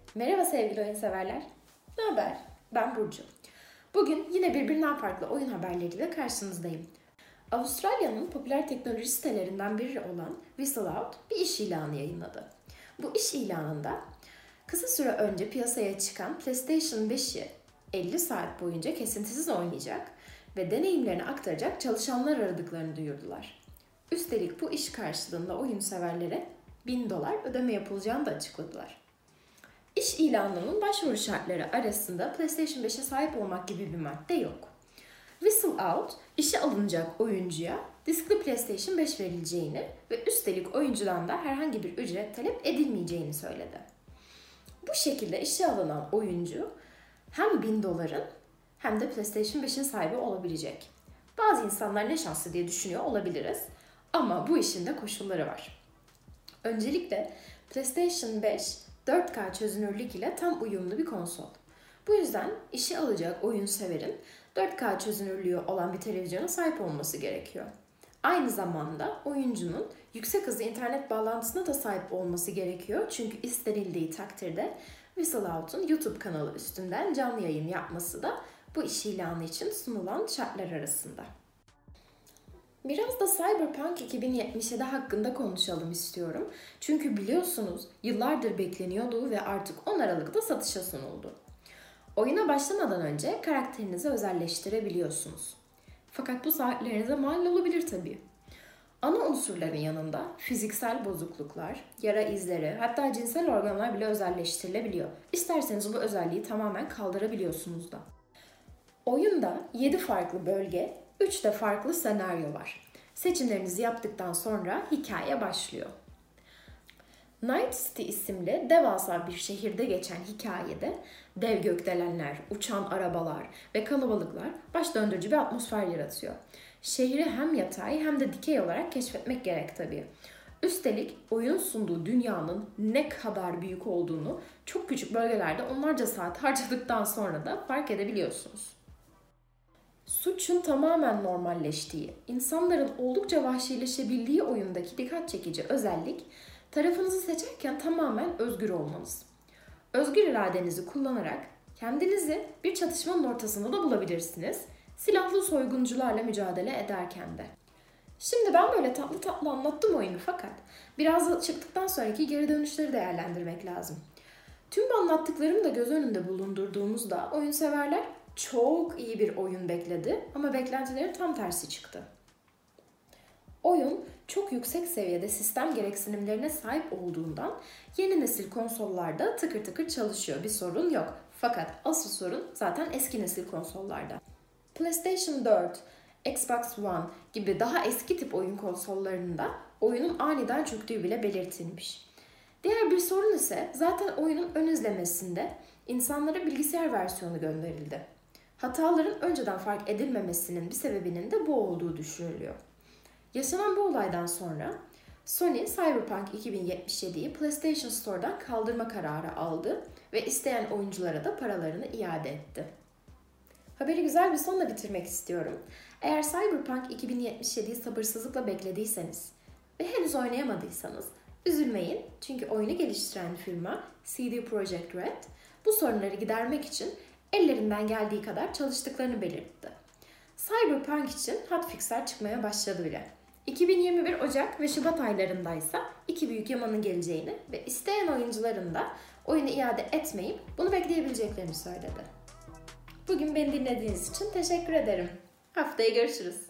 Merhaba sevgili oyun severler. Ne haber? Ben Burcu. Bugün yine birbirinden farklı oyun haberleriyle karşınızdayım. Avustralya'nın popüler teknoloji sitelerinden biri olan Whistleout bir iş ilanı yayınladı. Bu iş ilanında kısa süre önce piyasaya çıkan PlayStation 5'i 50 saat boyunca kesintisiz oynayacak ve deneyimlerini aktaracak çalışanlar aradıklarını duyurdular. Üstelik bu iş karşılığında oyun severlere $1000 ödeme yapılacağını da açıkladılar. İş ilanının başvuru şartları arasında PlayStation 5'e sahip olmak gibi bir madde yok. Whistleout, işe alınacak oyuncuya diskli PlayStation 5 verileceğini ve üstelik oyuncudan da herhangi bir ücret talep edilmeyeceğini söyledi. Bu şekilde işe alınan oyuncu hem $1000'ın hem de PlayStation 5'in sahibi olabilecek. Bazı insanlar ne şanslı diye düşünüyor olabiliriz ama bu işin de koşulları var. Öncelikle PlayStation 5 4K çözünürlük ile tam uyumlu bir konsol. Bu yüzden işe alacak oyun severin 4K çözünürlüğü olan bir televizyona sahip olması gerekiyor. Aynı zamanda oyuncunun yüksek hızlı internet bağlantısına da sahip olması gerekiyor. Çünkü istenildiği takdirde Whistleout'un YouTube kanalı üstünden canlı yayın yapması da bu iş ilanı için sunulan şartlar arasında. Biraz da Cyberpunk 2077 hakkında konuşalım istiyorum. Çünkü biliyorsunuz yıllardır bekleniyordu ve artık 10 Aralık'ta satışa sunuldu. Oyuna başlamadan önce karakterinizi özelleştirebiliyorsunuz. Fakat bu saatlerinize mal olabilir tabii. Ana unsurların yanında fiziksel bozukluklar, yara izleri, hatta cinsel organlar bile özelleştirilebiliyor. İsterseniz bu özelliği tamamen kaldırabiliyorsunuz da. Oyunda 7 farklı bölge, 3 de farklı senaryo var. Seçimlerinizi yaptıktan sonra hikaye başlıyor. Night City isimli devasa bir şehirde geçen hikayede dev gökdelenler, uçan arabalar ve kalabalıklar baş döndürücü bir atmosfer yaratıyor. Şehri hem yatay hem de dikey olarak keşfetmek gerek tabii. Üstelik oyun sunduğu dünyanın ne kadar büyük olduğunu çok küçük bölgelerde onlarca saat harcadıktan sonra da fark edebiliyorsunuz. Suçun tamamen normalleştiği, insanların oldukça vahşileşebildiği oyundaki dikkat çekici özellik, tarafınızı seçerken tamamen özgür olmanız. Özgür iradenizi kullanarak kendinizi bir çatışmanın ortasında da bulabilirsiniz, silahlı soyguncularla mücadele ederken de. Şimdi ben böyle tatlı tatlı anlattım oyunu fakat biraz da çıktıktan sonraki geri dönüşleri değerlendirmek lazım. Tüm bu anlattıklarımı da göz önünde bulundurduğumuzda oyun severler çok iyi bir oyun bekledi ama beklentilerin tam tersi çıktı. Oyun çok yüksek seviyede sistem gereksinimlerine sahip olduğundan yeni nesil konsollarda tıkır tıkır çalışıyor, bir sorun yok. Fakat asıl sorun zaten eski nesil konsollarda. PlayStation 4, Xbox One gibi daha eski tip oyun konsollarında oyunun aniden çöktüğü bile belirtilmiş. Diğer bir sorun ise zaten oyunun ön izlemesinde insanlara bilgisayar versiyonu gönderildi. Hataların önceden fark edilmemesinin bir sebebinin de bu olduğu düşünülüyor. Yaşanan bu olaydan sonra Sony Cyberpunk 2077'yi PlayStation Store'dan kaldırma kararı aldı ve isteyen oyunculara da paralarını iade etti. Haberi güzel bir sonla bitirmek istiyorum. Eğer Cyberpunk 2077'yi sabırsızlıkla beklediyseniz ve henüz oynayamadıysanız üzülmeyin çünkü oyunu geliştiren firma CD Projekt Red bu sorunları gidermek için ellerinden geldiği kadar çalıştıklarını belirtti. Cyberpunk için hotfixler çıkmaya başladı bile. 2021 Ocak ve Şubat aylarındaysa iki büyük yamanın geleceğini ve isteyen oyuncuların da oyunu iade etmeyip bunu bekleyebileceklerini söyledi. Bugün beni dinlediğiniz için teşekkür ederim. Haftaya görüşürüz.